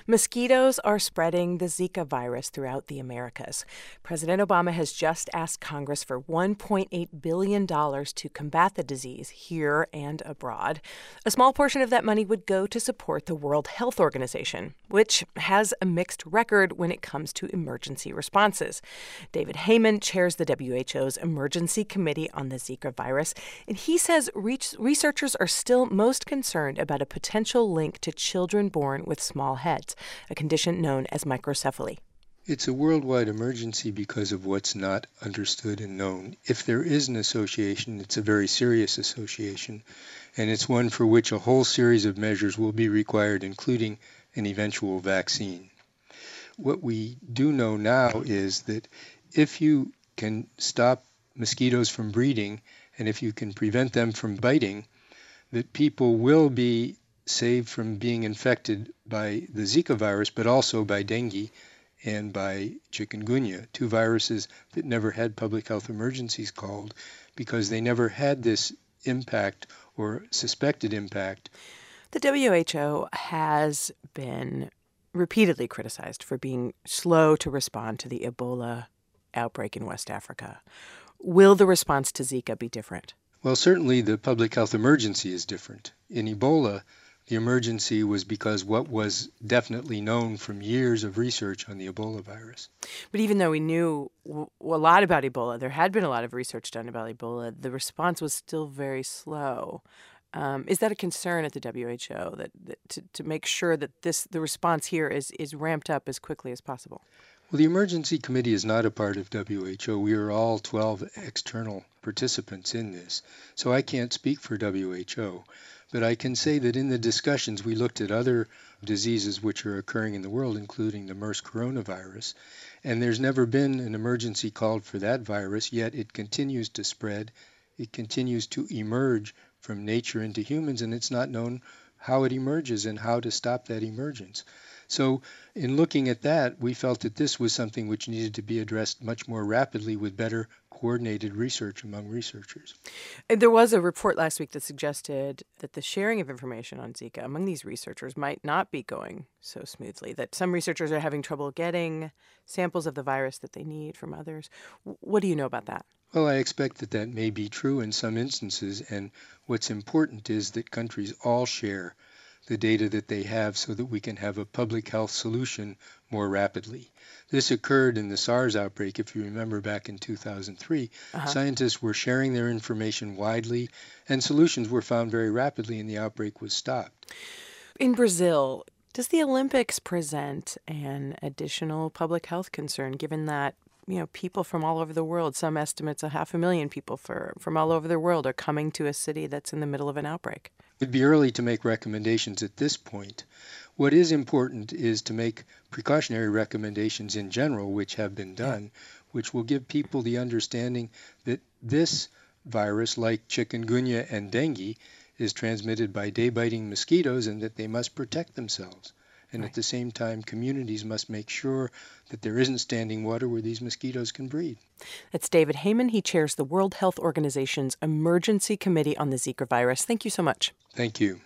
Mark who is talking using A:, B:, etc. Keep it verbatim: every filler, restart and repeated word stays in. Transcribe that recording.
A: Mosquitoes are spreading the Zika virus throughout the Americas. President Obama has just asked Congress for one point eight billion dollars to combat the disease here and abroad. A small portion of that money would go to support the World Health Organization, which has a mixed record when it comes to emergency responses. David Heymann chairs the W H O's Emergency Committee on the Zika virus, and he says re- researchers are still most concerned about a potential link to children born with small heads, a condition known as microcephaly.
B: It's a worldwide emergency because of what's not understood and known. If there is an association, it's a very serious association, and it's one for which a whole series of measures will be required, including an eventual vaccine. What we do know now is that if you can stop mosquitoes from breeding, and if you can prevent them from biting, that people will be saved from being infected by the Zika virus, but also by dengue and by chikungunya, two viruses that never had public health emergencies called because they never had this impact or suspected impact.
A: The W H O has been repeatedly criticized for being slow to respond to the Ebola outbreak in West Africa. Will the response to Zika be different?
B: Well, certainly the public health emergency is different. In Ebola, the emergency was because what was definitely known from years of research on the Ebola virus.
A: But even though we knew w- a lot about Ebola, there had been a lot of research done about Ebola, the response was still very slow. Um, is that a concern at the W H O that, that to, to make sure that this the response here is, is ramped up as quickly as possible?
B: Well, the Emergency Committee is not a part of W H O. We are all twelve external participants in this, so I can't speak for W H O. But I can say that in the discussions, we looked at other diseases which are occurring in the world, including the MERS coronavirus, and there's never been an emergency called for that virus, yet it continues to spread. It continues to emerge from nature into humans, and it's not known how it emerges and how to stop that emergence. So in looking at that, we felt that this was something which needed to be addressed much more rapidly with better coordinated research among researchers.
A: There was a report last week that suggested that the sharing of information on Zika among these researchers might not be going so smoothly, that some researchers are having trouble getting samples of the virus that they need from others. What do you know about that?
B: Well, I expect that that may be true in some instances, and what's important is that countries all share the data that they have so that we can have a public health solution more rapidly. This occurred in the SARS outbreak, if you remember, back in two thousand three. Uh-huh. Scientists were sharing their information widely, and solutions were found very rapidly, and the outbreak was stopped.
A: In Brazil, does the Olympics present an additional public health concern, given that you know, people from all over the world, some estimates a half a million people for, from all over the world are coming to a city that's in the middle of an outbreak?
B: It'd be early to make recommendations at this point. What is important is to make precautionary recommendations in general, which have been done, which will give people the understanding that this virus, like chikungunya and dengue, is transmitted by day-biting mosquitoes and that they must protect themselves. And right. At the same time, communities must make sure that there isn't standing water where these mosquitoes can breed.
A: That's David Heymann. He chairs the World Health Organization's Emergency Committee on the Zika virus. Thank you so much.
B: Thank you.